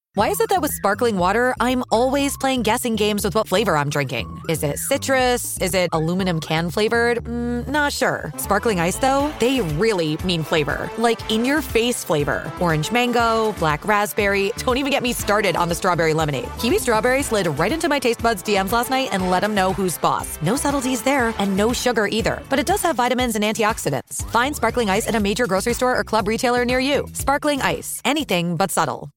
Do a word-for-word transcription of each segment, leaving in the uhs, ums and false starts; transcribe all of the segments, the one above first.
Why is it that with sparkling water, I'm always playing guessing games with what flavor I'm drinking? Is it citrus? Is it aluminum can flavored? Mm, not sure. Sparkling ice, though, they really mean flavor. Like in-your-face flavor. Orange mango, black raspberry. Don't even get me started on the strawberry lemonade. Kiwi strawberry slid right into my taste buds D Ms last night and let them know who's boss. No subtleties there, and no sugar either. But it does have vitamins and antioxidants. Find sparkling ice at a major grocery store or club retailer near you. Sparkling ice. Anything but subtle.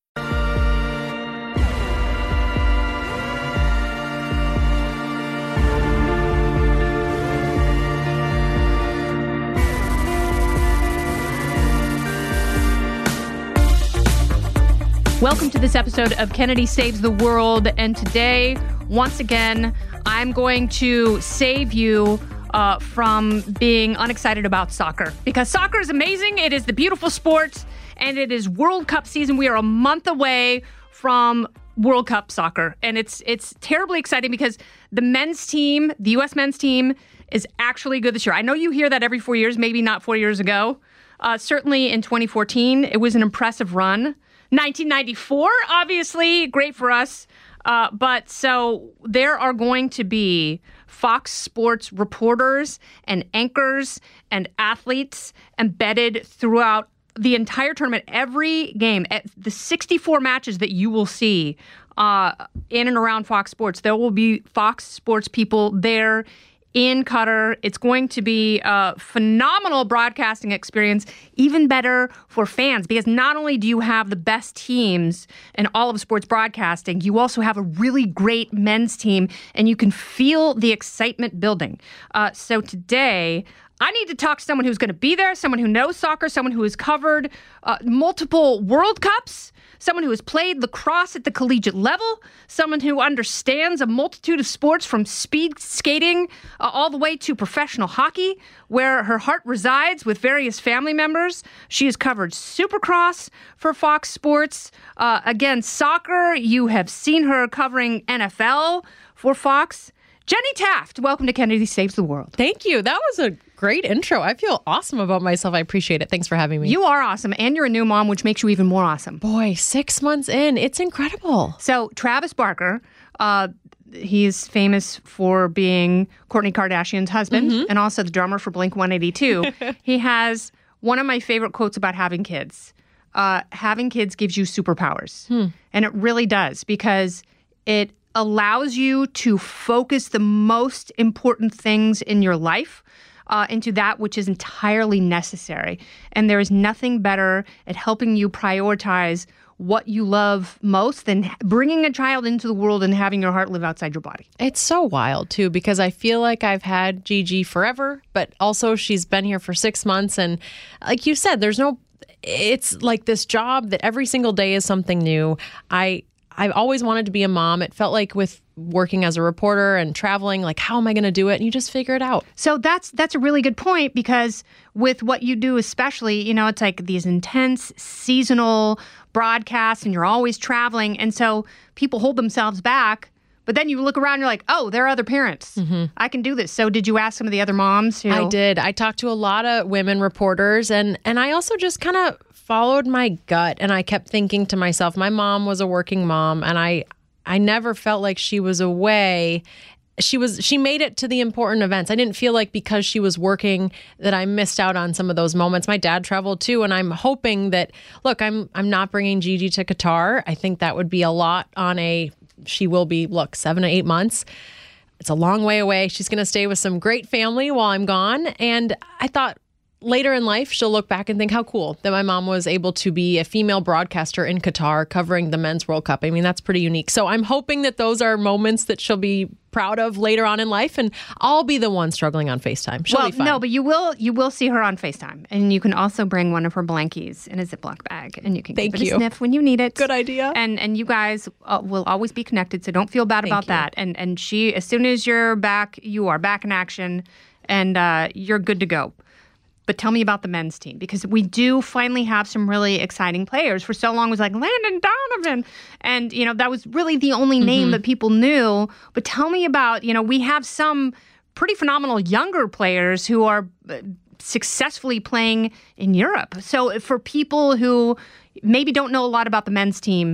Welcome to this episode of Kennedy Saves the World. And today, once again, I'm going to save you uh, from being unexcited about soccer. Because soccer is amazing. It is the beautiful sport. And it is World Cup season. We are a month away from World Cup soccer. And it's it's terribly exciting because the men's team, the U S men's team, is actually good this year. I know you hear that every four years, maybe not four years ago. Uh, certainly in twenty fourteen, it was an impressive run. nineteen ninety-four, obviously, great for us. Uh, but so there are going to be Fox Sports reporters and anchors and athletes embedded throughout the entire tournament, every game, at the sixty-four matches that you will see uh, in and around Fox Sports. There will be Fox Sports people there in Qatar. It's going to be a phenomenal broadcasting experience, even better for fans, because not only do you have the best teams in all of sports broadcasting, you also have a really great men's team, and you can feel the excitement building. Uh, so today, I need to talk to someone who's going to be there, someone who knows soccer, someone who has covered uh, multiple World Cups, someone who has played lacrosse at the collegiate level, someone who understands a multitude of sports from speed skating uh, all the way to professional hockey, where her heart resides with various family members. She has covered Supercross for Fox Sports. Uh, again, soccer, you have seen her covering N F L for Fox. Jenny Taft, welcome to Kennedy Saves the World. Thank you. That was a great intro. I feel awesome about myself. I appreciate it. Thanks for having me. You are awesome, and you're a new mom, which makes you even more awesome. Boy, six months in. It's incredible. So Travis Barker, uh, he's famous for being Kourtney Kardashian's husband mm-hmm. and also the drummer for Blink one eighty-two. He has one of my favorite quotes about having kids. Uh, having kids gives you superpowers. Hmm. And it really does, because it allows you to focus the most important things in your life uh, into that which is entirely necessary. And there is nothing better at helping you prioritize what you love most than bringing a child into the world and having your heart live outside your body. It's so wild, too, because I feel like I've had Gigi forever, but also she's been here for six months. And like you said, there's no, it's like this job that every single day is something new. I I've always wanted to be a mom. It felt like with working as a reporter and traveling, like, how am I going to do it? And you just figure it out. So that's that's a really good point, because with what you do especially, you know, it's like these intense seasonal broadcasts and you're always traveling. And so people hold themselves back. But then you look around and you're like, oh, there are other parents. Mm-hmm. I can do this. So did you ask some of the other moms? Who... I did. I talked to a lot of women reporters, and, and I also just kind of followed my gut, and I kept thinking to myself, my mom was a working mom, and I I never felt like she was away. She was she made it to the important events. I didn't feel like because she was working that I missed out on some of those moments. My dad traveled too, and I'm hoping that, look, I'm I'm not bringing Gigi to Qatar. I think that would be a lot on a, she will be, look, seven to eight months. It's a long way away. She's going to stay with some great family while I'm gone. And I thought, later in life, she'll look back and think how cool that my mom was able to be a female broadcaster in Qatar covering the Men's World Cup. I mean, that's pretty unique. So I'm hoping that those are moments that she'll be proud of later on in life, and I'll be the one struggling on FaceTime. She'll well, be fine. No, but you will you will see her on FaceTime, and you can also bring one of her blankies in a Ziploc bag, and you can Thank give it you. a sniff when you need it. Good idea. And and you guys uh, will always be connected, so don't feel bad Thank about you. that. And and she, as soon as you're back, you are back in action, and uh, you're good to go. But tell me about the men's team, because we do finally have some really exciting players. For so long, it was like Landon Donovan. And, you know, that was really the only name mm-hmm. that people knew. But tell me about, you know, we have some pretty phenomenal younger players who are successfully playing in Europe. So for people who maybe don't know a lot about the men's team,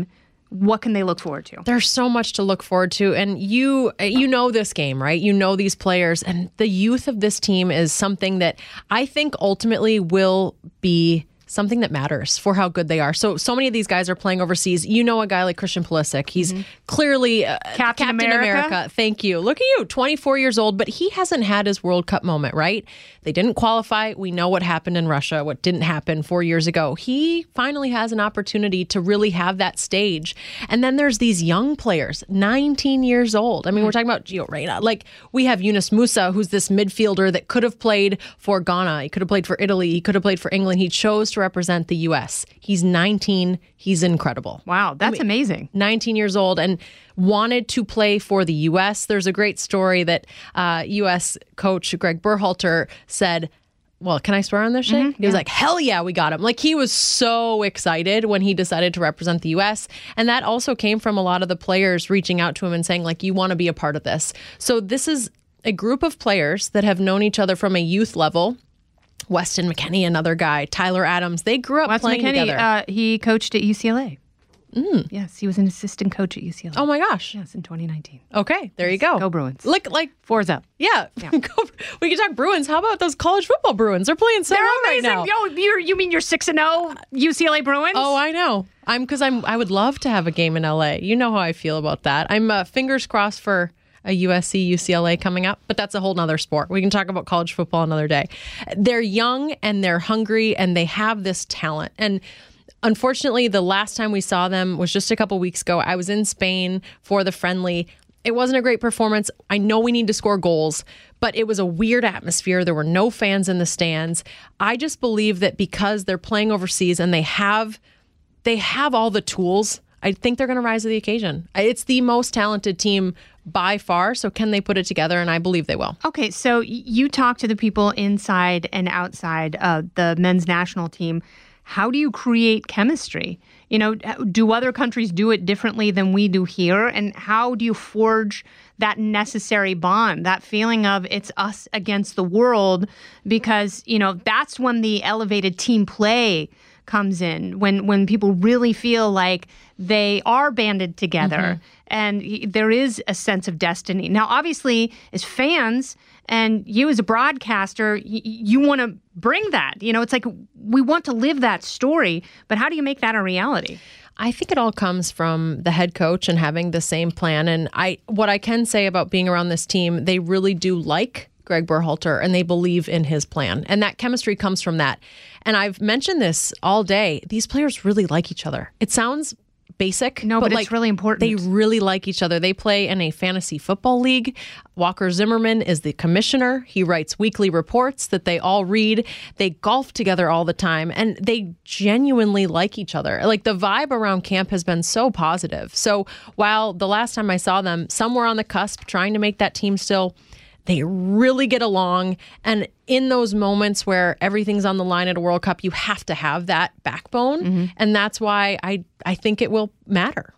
what can they look forward to? There's so much to look forward to. And you you know this game, right? You know these players. And the youth of this team is something that I think ultimately will be something that matters for how good they are. So, so many of these guys are playing overseas. You know a guy like Christian Pulisic. He's mm-hmm. clearly uh, Captain, Captain America. America. Thank you. Look at you, twenty-four years old, but he hasn't had his World Cup moment, right? They didn't qualify. We know what happened in Russia, what didn't happen four years ago. He finally has an opportunity to really have that stage. And then there's these young players, nineteen years old. I mean, mm-hmm. we're talking about Gio Reyna. Like, we have Yunus Musa, who's this midfielder that could have played for Ghana. He could have played for Italy. He could have played for England. He chose to represent the U S. He's nineteen. He's incredible. Wow, that's I mean, amazing. nineteen years old and wanted to play for the U S. There's a great story that uh, U S coach Greg Berhalter said, well, can I swear on this shit? Mm-hmm, he was yeah. like, hell yeah, we got him. Like, he was so excited when he decided to represent the U S. And that also came from a lot of the players reaching out to him and saying, like, you want to be a part of this. So this is a group of players that have known each other from a youth level. Weston McKennie, another guy, Tyler Adams. They grew up Weston playing McKennie, together. Uh, he coached at U C L A. Mm. Yes, he was an assistant coach at U C L A. Oh my gosh. Yes, in twenty nineteen. Okay, there yes. you go. Go Bruins. Look, like four's up. Yeah, yeah. We can talk Bruins. How about those college football Bruins? They're playing so They're well amazing. right now. Yo, you're, you mean you're six and zero U C L A Bruins? Oh, I know. I'm because I'm. I would love to have a game in L A. You know how I feel about that. I'm uh, fingers crossed for a U S C U C L A coming up, but that's a whole nother sport. We can talk about college football another day. They're young and they're hungry and they have this talent. And unfortunately, the last time we saw them was just a couple weeks ago. I was in Spain for the friendly. It wasn't a great performance. I know we need to score goals, but it was a weird atmosphere. There were no fans in the stands. I just believe that because they're playing overseas and they have they have all the tools, I think they're going to rise to the occasion. It's the most talented team by far. So can they put it together? And I believe they will. Okay, so you talk to the people inside and outside uh, the men's national team. How do you create chemistry? You know, do other countries do it differently than we do here? And how do you forge that necessary bond, that feeling of it's us against the world? Because, you know, that's when the elevated team play comes in, when when people really feel like they are banded together mm-hmm. and there is a sense of destiny. Now, obviously, as fans and you as a broadcaster, y- you want to bring that. You know, it's like we want to live that story, but how do you make that a reality? I think it all comes from the head coach and having the same plan. And I, what I can say about being around this team, they really do like Greg Berhalter, and they believe in his plan. And that chemistry comes from that. And I've mentioned this all day. These players really like each other. It sounds basic. No, but, but it's like, really important. They really like each other. They play in a fantasy football league. Walker Zimmerman is the commissioner. He writes weekly reports that they all read. They golf together all the time, and they genuinely like each other. Like, the vibe around camp has been so positive. So while the last time I saw them, somewhere on the cusp, trying to make that team still, they really get along. And in those moments where everything's on the line at a World Cup, you have to have that backbone. Mm-hmm. And that's why I, I think it will matter.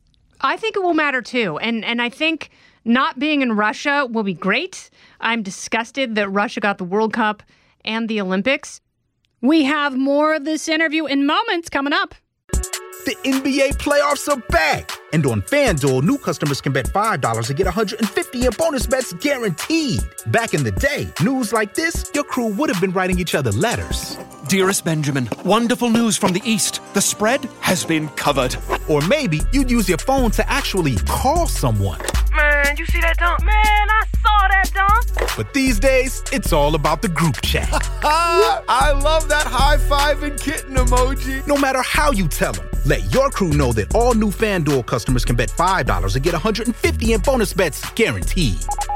I think it will matter too. And and I think not being in Russia will be great. I'm disgusted that Russia got the World Cup and the Olympics. We have more of this interview in moments coming up. The N B A playoffs are back. And on FanDuel, new customers can bet five dollars and get one hundred fifty in bonus bets guaranteed. Back in the day, news like this, your crew would have been writing each other letters. Dearest Benjamin, wonderful news from the East. The spread has been covered. Or maybe you'd use your phone to actually call someone. Man, you see that dunk? Man, I saw that dunk. But these days, it's all about the group chat. I love that high five and kitten emoji. No matter how you tell them, let your crew know that all new FanDuel customers can bet five dollars and get one hundred fifty in bonus bets guaranteed.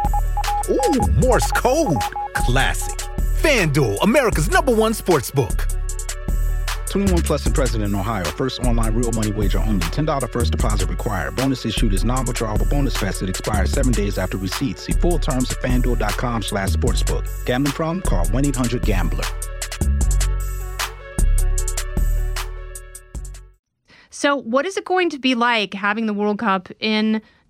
Ooh, Morse code. Classic. FanDuel, America's number one sportsbook. twenty-one plus and present in Ohio. First online real money wager only. ten dollars first deposit required. Bonus issued is non-withdrawable bonus vest that expires seven days after receipt. See full terms at FanDuel.com slash sportsbook. Gambling problem? Call one eight hundred gambler. So what is it going to be like having the World Cup in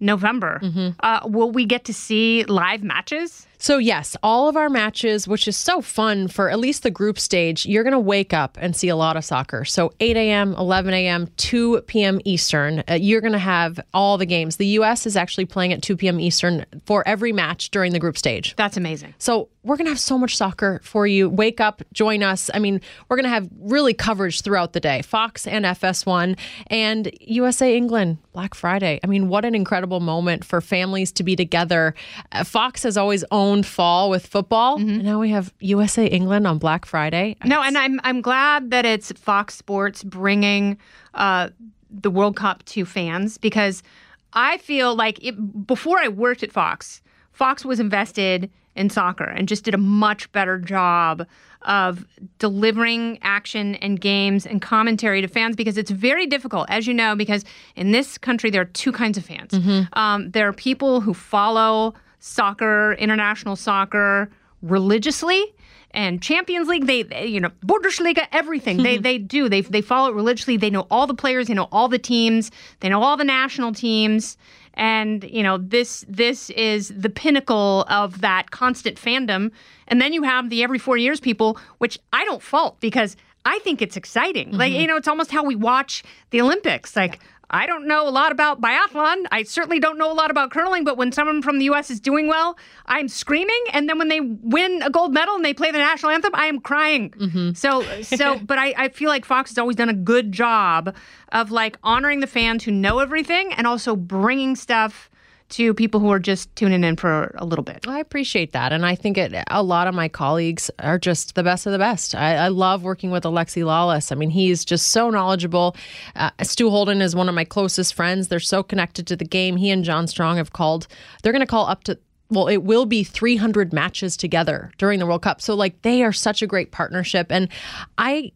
November. Mm-hmm. Uh, will we get to see live matches? So yes, all of our matches, which is so fun for at least the group stage, you're going to wake up and see a lot of soccer. So eight a.m., eleven a.m., two p.m. Eastern, uh, you're going to have all the games. The U S is actually playing at two p.m. Eastern for every match during the group stage. That's amazing. So we're going to have so much soccer for you. Wake up, join us. I mean, we're going to have really coverage throughout the day. Fox and F S one and U S A England, Black Friday. I mean, what an incredible moment for families to be together. Uh, Fox has always owned fall with football, mm-hmm. and now we have U S A England on Black Friday. No, and I'm I'm glad that it's Fox Sports bringing uh, the World Cup to fans, because I feel like it, before I worked at Fox, Fox was invested in soccer and just did a much better job of delivering action and games and commentary to fans, because it's very difficult, as you know, because in this country there are two kinds of fans. Mm-hmm. Um, there are people who follow soccer, international soccer, religiously, and Champions League, they, they you know, Bundesliga, everything. they they do. They they follow it religiously. They know all the players. They know all the teams. They know all the national teams. And, you know, this this is the pinnacle of that constant fandom. And then you have the every four years people, which I don't fault, because I think it's exciting. Mm-hmm. Like, you know, it's almost how we watch the Olympics. Like, yeah. I don't know a lot about biathlon. I certainly don't know a lot about curling, but when someone from the U S is doing well, I'm screaming. And then when they win a gold medal and they play the national anthem, I am crying. Mm-hmm. So, so, but I, I feel like Fox has always done a good job of like honoring the fans who know everything and also bringing stuff to people who are just tuning in for a little bit. I appreciate that. And I think it, a lot of my colleagues are just the best of the best. I, I love working with Alexi Lawless. I mean, he's just so knowledgeable. Uh, Stu Holden is one of my closest friends. They're so connected to the game. He and John Strong have called, they're going to call up to, well, it will be three hundred matches together during the World Cup. So like they are such a great partnership. And I,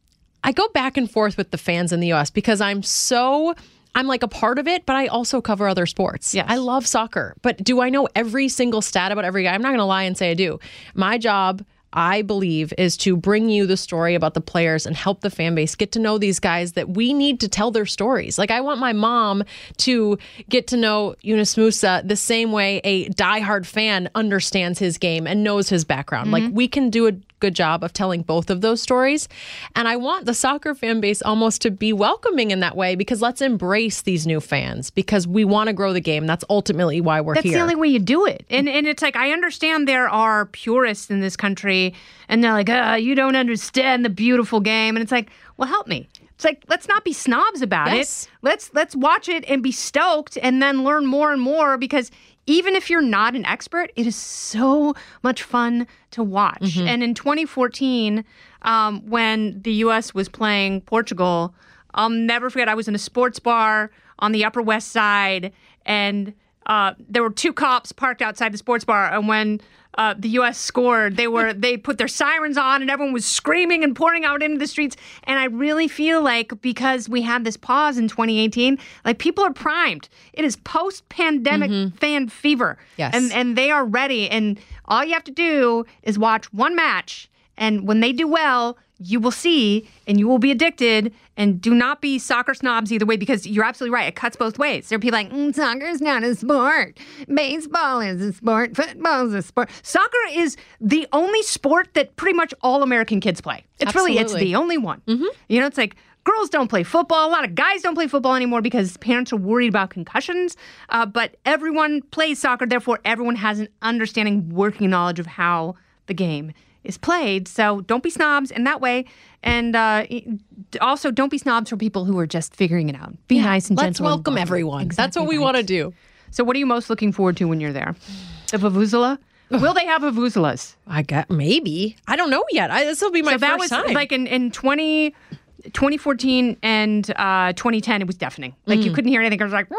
I go back and forth with the fans in the U S because I'm so... I'm like a part of it, but I also cover other sports. Yes. I love soccer, but do I know every single stat about every guy? I'm not going to lie and say I do. My job, I believe, is to bring you the story about the players and help the fan base get to know these guys that we need to tell their stories. Like I want my mom to get to know Yunus Musa the same way a diehard fan understands his game and knows his background. Mm-hmm. Like we can do a good job of telling both of those stories. And I want the soccer fan base almost to be welcoming in that way, because let's embrace these new fans, because we want to grow the game. That's ultimately why we're That's here. That's the only way you do it. And and it's like, I understand there are purists in this country and they're like, uh, you don't understand the beautiful game. And it's like, well, help me. It's like, let's not be snobs about yes. it. Let's let's watch it and be stoked and then learn more and more, because even if you're not an expert, it is so much fun to watch. Mm-hmm. And in twenty fourteen, um, when the U S was playing Portugal, I'll never forget, I was in a sports bar on the Upper West Side, and uh, there were two cops parked outside the sports bar, and when uh, the U S scored, they were they put their sirens on, and everyone was screaming and pouring out into the streets. And I really feel like, because we had this pause in twenty eighteen, like people are primed. It is post-pandemic mm-hmm. fan fever. Yes. And and they are ready. And all you have to do is watch one match, and when they do well, you will see, and you will be addicted. And do not be soccer snobs either way, because you're absolutely right. It cuts both ways. There are people like, mm, soccer is not a sport. Baseball is a sport. Football is a sport. Soccer is the only sport that pretty much all American kids play. It's Absolutely. really, it's the only one. Mm-hmm. You know, it's like, girls don't play football. A lot of guys don't play football anymore because parents are worried about concussions. Uh, but everyone plays soccer. Therefore, everyone has an understanding, working knowledge of how the game is played. So don't be snobs in that way. And uh, also don't be snobs for people who are just figuring it out. Be yeah, nice and let's gentle. Let's welcome everyone. Exactly. That's what we right. want to do. So what are you most looking forward to when you're there? The Vuvuzela? Will they have Vuvuzelas? I got maybe. I don't know yet. This will be my so that first was, time. Like in, in twenty, twenty fourteen and uh, twenty ten, it was deafening. Like mm. you couldn't hear anything. It was like,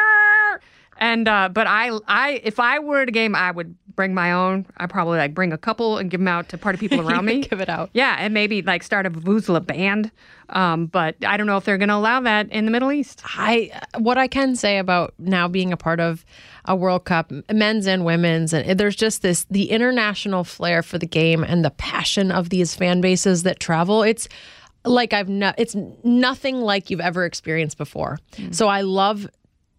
and uh, but I, I, if I were at a game, I would bring my own. I probably like bring a couple and give them out to party people around me. Give it out. Yeah, and maybe like start a Vuvuzela band. Um, but I don't know if they're going to allow that in the Middle East. I what I can say about now being a part of a World Cup, men's and women's, and there's just this the international flair for the game and the passion of these fan bases that travel. It's like I've no, it's nothing like you've ever experienced before. Mm. So I love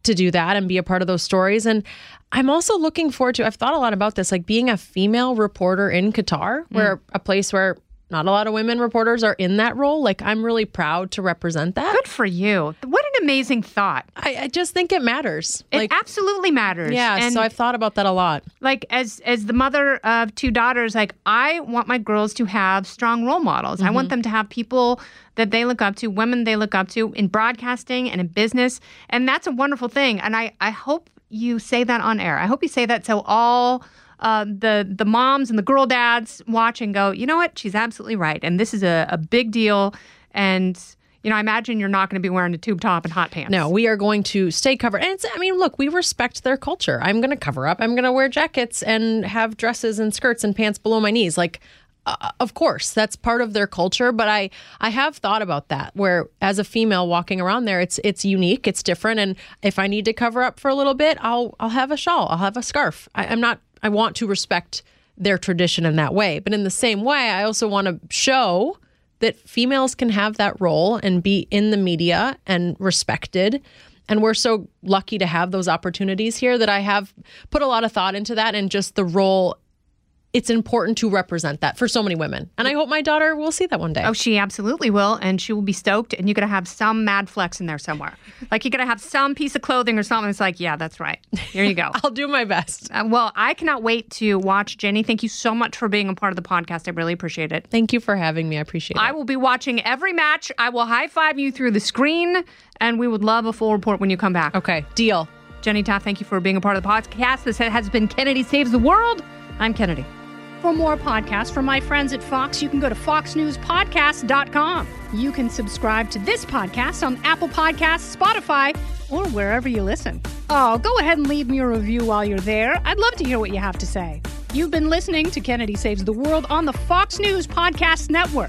to do that and be a part of those stories. And I'm also looking forward to, I've thought a lot about this, like being a female reporter in Qatar, where mm. a place where not a lot of women reporters are in that role. Like, I'm really proud to represent that. Good for you. What an amazing thought. I, I just think it matters. It like, absolutely matters. Yeah, and so I've thought about that a lot. Like, as as the mother of two daughters, like, I want my girls to have strong role models. Mm-hmm. I want them to have people that they look up to, women they look up to in broadcasting and in business. And that's a wonderful thing. And I, I hope you say that on air. I hope you say that so all Uh, the the moms and the girl dads watch and go, you know what? She's absolutely right. And this is a, a big deal. And, you know, I imagine you're not going to be wearing a tube top and hot pants. No, we are going to stay covered. And it's, I mean, look, we respect their culture. I'm going to cover up. I'm going to wear jackets and have dresses and skirts and pants below my knees. Like, uh, of course, that's part of their culture. But I, I have thought about that, where as a female walking around there, it's it's unique, it's different. And if I need to cover up for a little bit, I'll I'll have a shawl, I'll have a scarf. I, I'm not. I want to respect their tradition in that way. But in the same way, I also want to show that females can have that role and be in the media and respected. And we're so lucky to have those opportunities here that I have put a lot of thought into that, and just the role. It's important to represent that for so many women. And I hope my daughter will see that one day. Oh, she absolutely will. And she will be stoked. And you're going to have some mad flex in there somewhere. Like, you're going to have some piece of clothing or something that's like, yeah, that's right. Here you go. I'll do my best. Uh, well, I cannot wait to watch. Jenny, thank you so much for being a part of the podcast. I really appreciate it. Thank you for having me. I appreciate it. I will be watching every match. I will high-five you through the screen. And we would love a full report when you come back. Okay, deal. Jenny Taft, thank you for being a part of the podcast. This has been Kennedy Saves the World. I'm Kennedy. For more podcasts from my friends at Fox, you can go to fox news podcast dot com. You can subscribe to this podcast on Apple Podcasts, Spotify, or wherever you listen. Oh, go ahead and leave me a review while you're there. I'd love to hear what you have to say. You've been listening to Kennedy Saves the World on the Fox News Podcast Network.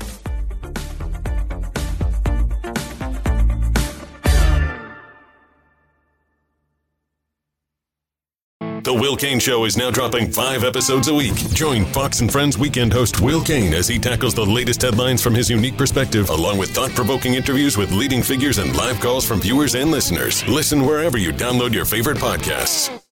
The Will Cain Show is now dropping five episodes a week. Join Fox and Friends weekend host Will Cain as he tackles the latest headlines from his unique perspective, along with thought-provoking interviews with leading figures and live calls from viewers and listeners. Listen wherever you download your favorite podcasts.